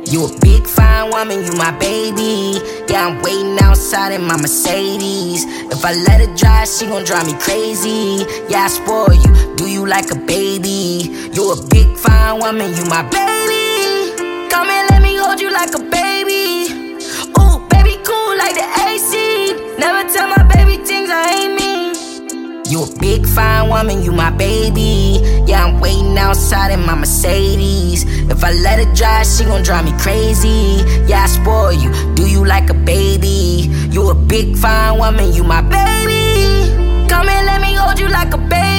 You a big fine woman, you my baby. Yeah, I'm waiting outside in my Mercedes. If I let her drive, she gon' drive me crazy. Yeah, I spoil you, do you like a baby. You a big fine woman, you my baby. Come and let me hold you like a baby. Ooh, baby cool like the AC. Never tell my baby things I ain't mean. You a big fine woman, you my baby. Yeah, I'm waiting outside in my Mercedes. If I let her drive, she gon' drive me crazy. Yeah, I spoil you, do you like a baby. You a big fine woman, you my baby. Come and let me hold you like a baby.